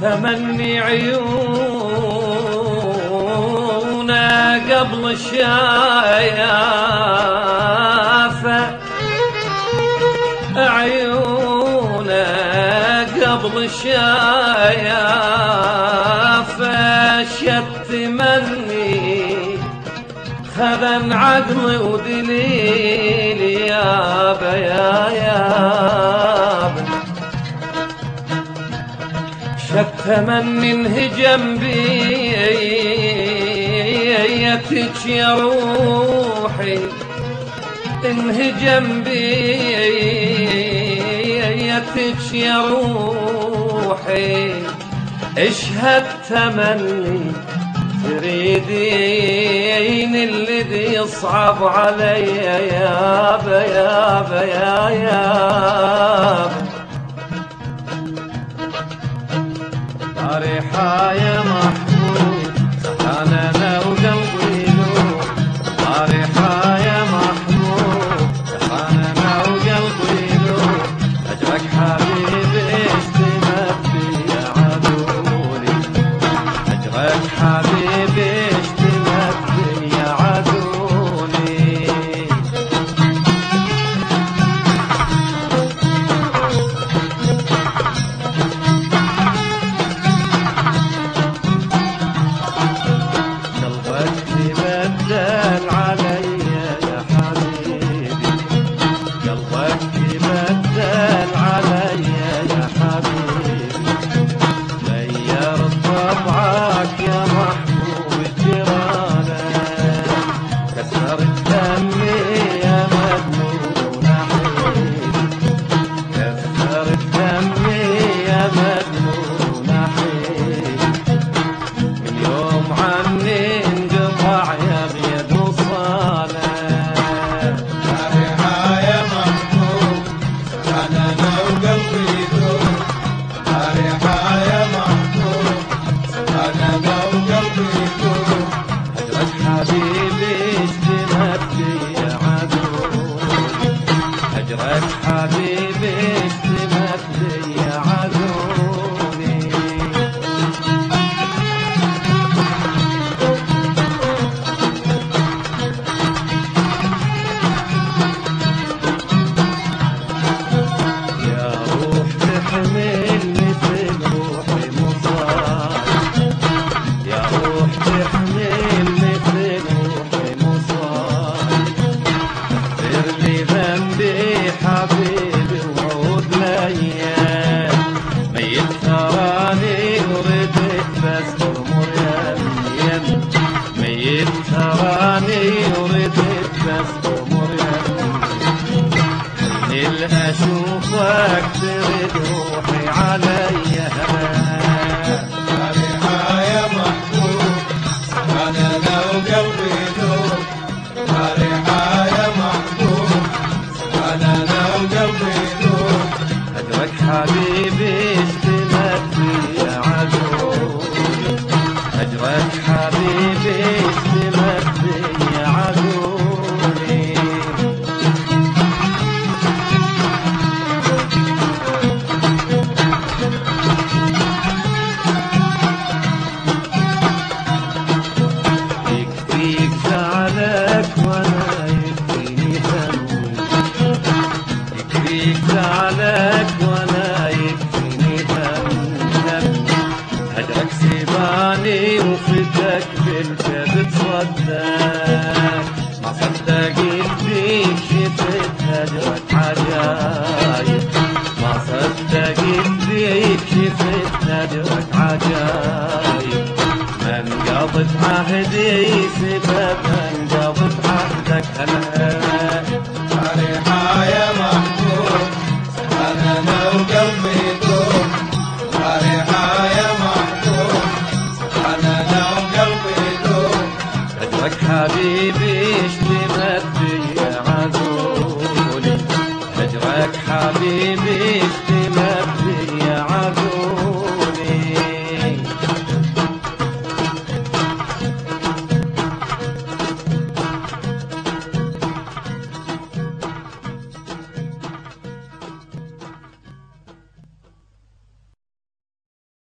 تمني عيونه قبل الشايفة، عيونه قبل الشايفة شت تمني خذن عقلي ودليلي يابا يابا، شت تمني انهجم بيتك يا روحي، انهجم بيتك يا روحي، اشهد تمني تريدين الذي يصعب علي يابا يابا يا يابا. طريحة يا محمود سخاننا وقلبي نور، طريحة يا محمود سخاننا وقلبي نور، أجرك حبيبي اشتمت بي يا عدولي، أجرك حبيبي اشتمت بي يا عدولي. بدل علي يا حبيبي، قلبك بدل علي يا حبيبي، غير طبعك يا محبوب جيرانك، كسر دمي يا مجنون حبيبي، كسر دمي يا مجنون حبيبي، من يوم عني يا بيد وصالك. طريحة يا محبوب سخاننا وقلبي يدور، طريحة يا محبوب سخاننا وقلبي يدور، أجرك حبيبي اشتمت بي يا عدولي، أجرك حبيبي اشتمت بي يا عدولي. تحمل مثل روحي مصايب، يا روح تحمل مثل روحي مصايب، اغفر لي ذنبي حبيبي وعود ليام، ميت ثراني وردت بس تمر يم، ميت ثراني وردت بس تمر يم، أشوفك ترد روحي علي هواك. طريحة يا محبوب سخاننا وقلبي يدور، طريحة يا محبوب سخاننا وقلبي يدور، أجرك حبيبي اشتمت بي يا عدولي، أجرك حبيبي اشتمت بي يا عدولي. يكفيك زعلك وانا يكفيني همي، يكفيك زعلك وانا يكفيني همي، هجرك سيباني وفدك بالكبد صدق، ما صدقت بيك شفت هجرك عجايب، ما صدقت بيك شفت هجرك عجايب، من قضت عهدي سبب انقضت عهدك هلا. طريحة يا محبوب سخاننا وقلبي يدور، طريحة يا محبوب سخاننا وقلبي يدور، أجرك حبيبي اشتمت بي يا عدولي، أجرك حبيبي